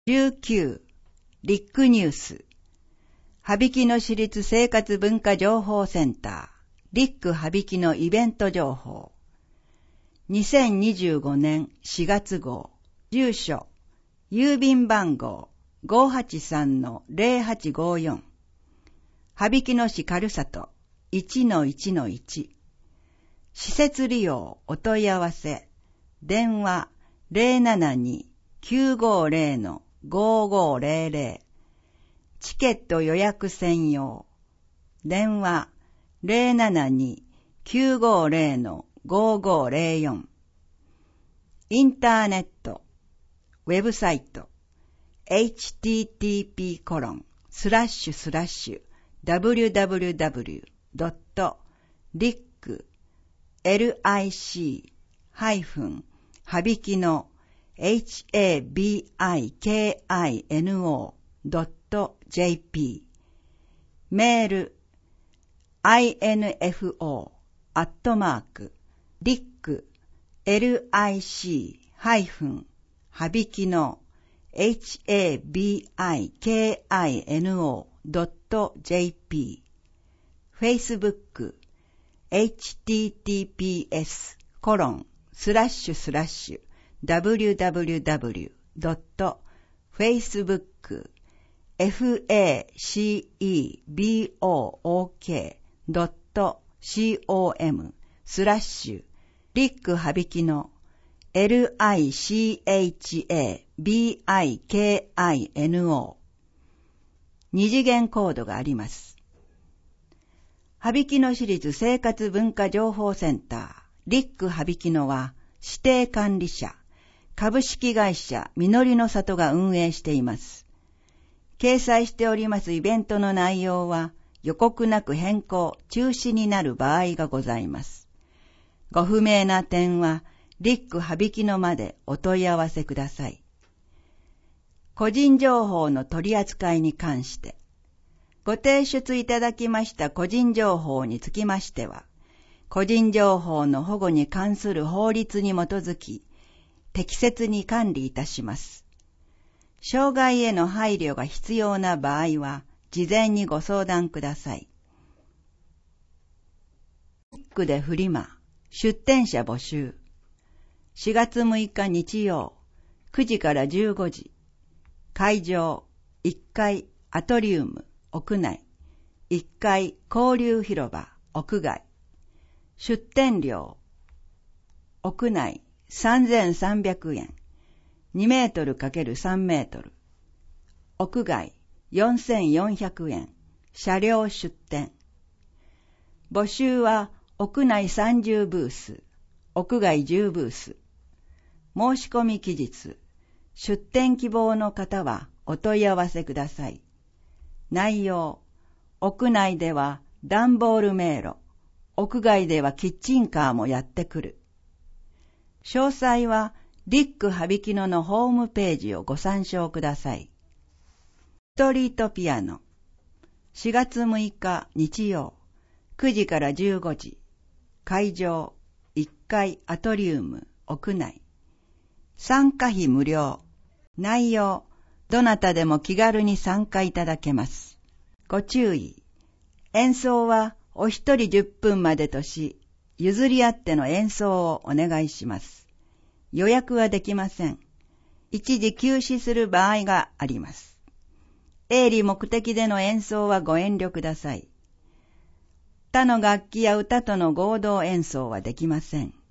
19. リックニュース。羽曳野市立生活文化情報センター、リック羽曳野イベント情報。2025年4月号。住所、郵便番号 583-0854。羽曳野市軽里 1-1-1。施設利用お問い合わせ。電話 072-950-5500。チケット予約専用。電話 072-950-5504。インターネット、ウェブサイト、www.lick-habikino.jp。 メール info@lick-habikino.jp。 Facebook https://www.facebook.facebook.com/lick羽曳野 lickhabikino 二次元コードがあります。羽曳野市立生活文化情報センター、リック羽曳野は、指定管理者、株式会社みのりの里が運営しています。掲載しておりますイベントの内容は、予告なく変更、中止になる場合がございます。ご不明な点は、リック羽曳野までお問い合わせください。個人情報の取り扱いに関して、ご提出いただきました個人情報につきましては、個人情報の保護に関する法律に基づき、適切に管理いたします。障害への配慮が必要な場合は、事前にご相談ください。リックでフリマ、出店者募集。4月6日日曜、9時から15時。会場、1階アトリウム、屋内。1階交流広場、屋外。出店料。屋内3300円。2メートル×3メートル。屋外4400円。車両出店。募集は屋内30ブース、屋外10ブース。申し込み期日。出店希望の方はお問い合わせください。内容。屋内では段ボール迷路。屋外ではキッチンカーもやってくる。詳細はリック羽曳野のホームページをご参照ください。ストリートピアノ。4月6日日曜、9時から15時。会場、1階アトリウム、屋内。参加費無料。内容、どなたでも気軽に参加いただけます。ご注意。演奏はお一人10分までとし、譲り合っての演奏をお願いします。予約はできません。一時休止する場合があります。営利目的での演奏はご遠慮ください。他の楽器や歌との合同演奏はできません。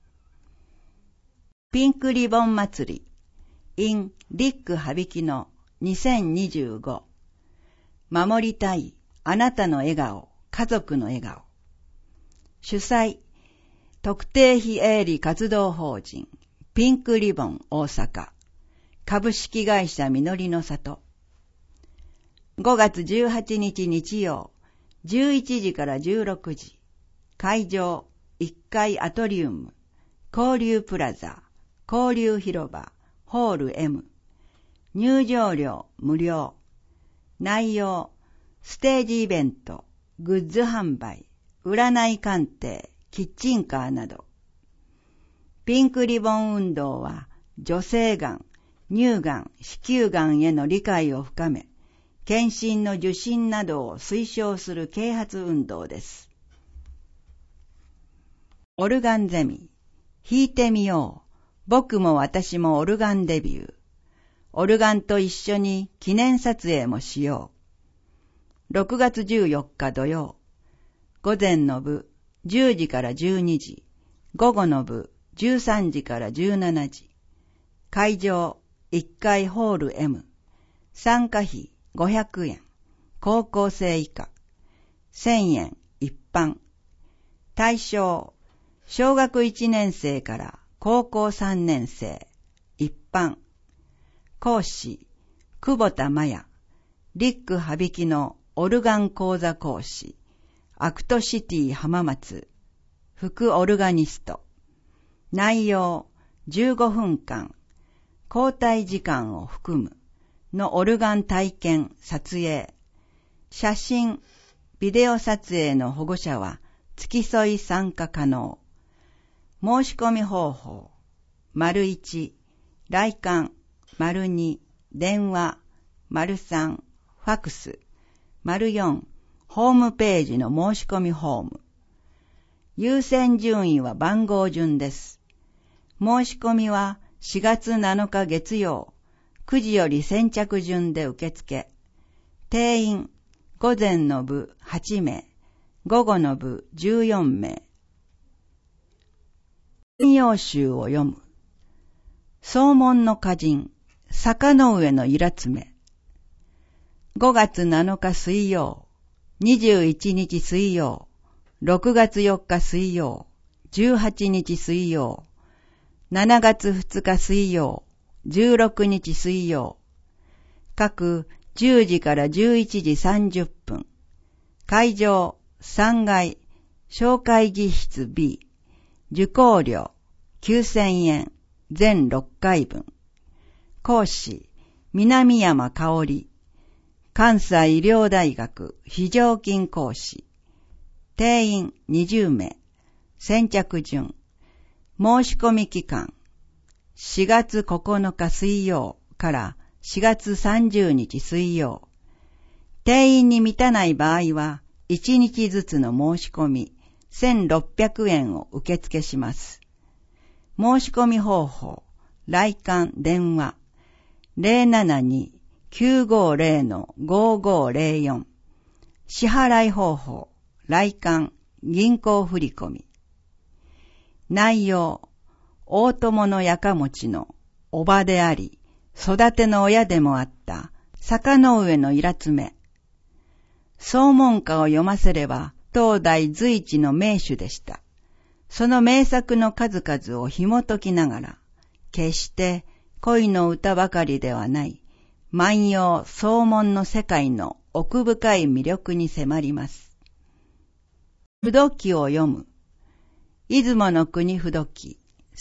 ピンクリボン祭り in リック羽曳野2025。守りたいあなたの笑顔、家族の笑顔。主催、特定非営利活動法人ピンクリボン大阪株式会社みのりの里。5月18日日曜、11時から16時。会場、1階アトリウム、交流プラザ、交流広場、ホール M。入場料無料。内容、ステージイベント、グッズ販売、占い鑑定、キッチンカーなど。ピンクリボン運動は女性がん、 乳がん、子宮がんへの理解を深め、検診の受診などを推奨する啓発運動です。オルガンゼミ、弾いてみよう。僕も私もオルガンデビュー。オルガンと一緒に記念撮影もしよう。6月14日土曜。午前の部10時から12時。午後の部13時から17時。会場1階ホール M。参加費500円。高校生以下。1000円一般。対象小学1年生から高校3年生。一般。講師久保田真也。リック羽曳のオルガン講座講師。アクトシティ浜松。副オルガニスト。内容15分間。交代時間を含むのオルガン体験撮影。写真、ビデオ撮影の保護者は付き添い参加可能。申し込み方法。1、来館。2、電話。3、ファクス。4、ホームページの申し込みフォーム。優先順位は番号順です。申し込みは4月7日月曜、9時より先着順で受付。定員、午前の部8名、午後の部14名。引用集を読む。総門の歌人、坂の上のイラツメ。5月7日水曜、21日水曜、6月4日水曜、18日水曜、7月2日水曜、16日水曜。各10時から11時30分。会場3階、小会議室 B。受講料9000円、全6回分。講師、南山香織。関西医療大学非常勤講師。定員20名。先着順。申し込み期間。4月9日水曜から4月30日水曜。定員に満たない場合は、1日ずつの申し込み、1600円を受付します。申し込み方法、来館電話、072-950-5504。支払い方法、来館銀行振込。内容、大友のやかもちのおばであり、育ての親でもあった坂の上のイラツメ。総門歌を読ませれば、当代随一の名手でした。その名作の数々を紐解きながら、決して恋の歌ばかりではない、万葉総門の世界の奥深い魅力に迫ります。不読記を読む。出雲の国不読記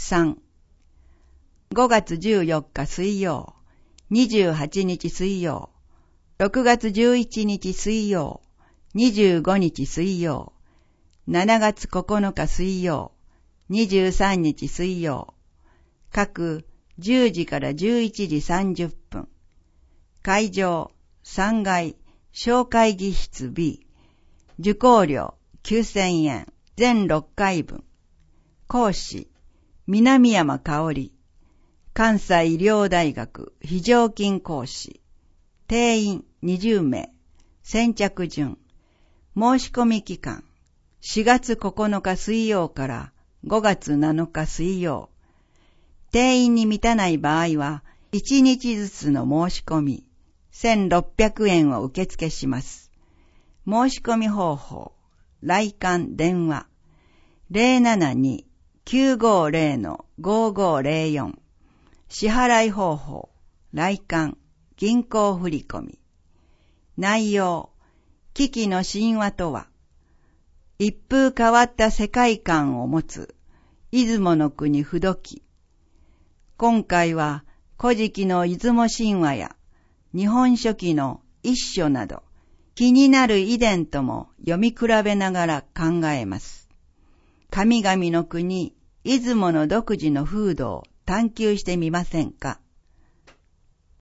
3。5月14日水曜、28日水曜、6月11日水曜、25日水曜、7月9日水曜、23日水曜、各10時から11時30分。会場3階小会議室 B。受講料9000円、全6回分。講師南山香織。関西医療大学非常勤講師。定員20名。先着順。申し込み期間。4月9日水曜から5月7日水曜。定員に満たない場合は、1日ずつの申し込み、1600円を受付します。申し込み方法、来館電話、072-950-5504。支払い方法、来館、銀行振込。内容、危機の神話とは、一風変わった世界観を持つ、出雲の国不読記。今回は、古事記の出雲神話や、日本書紀の一書など、気になる遺伝とも読み比べながら考えます。神々の国、出雲の独自の風土を探求してみませんか。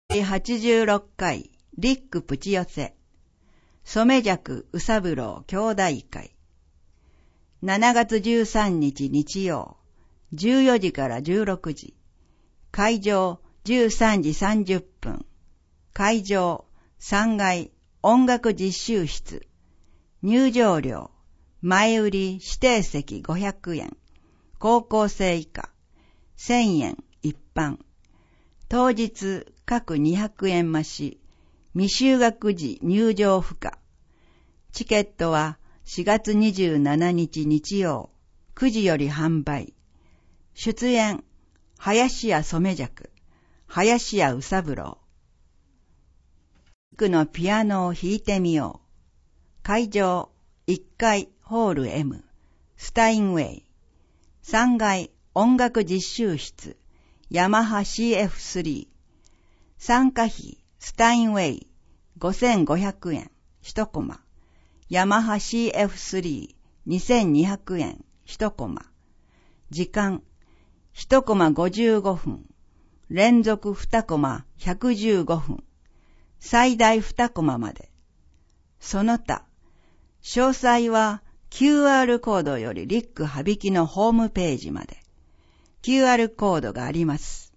第86回リックプチ寄せ染尺宇三郎兄弟会7月13日日曜14時から16時会場13時30分会場3階音楽実習室入場料前売り指定席500円高校生以下1000円一般当日各200円増し未就学時入場不可チケットは4月27日日曜9時より販売出演林家染尺林家宇三郎のピアノを弾いてみよう会場1階ホール M スタインウェイ3階音楽実習室ヤマハ CF3 参加費スタインウェイ5500円1コマヤマハ CF32200 円1コマ時間1コマ55分連続2コマ115分最大2コマまでその他詳細は QR コードよりリック羽引のホームページまで QR コードがあります。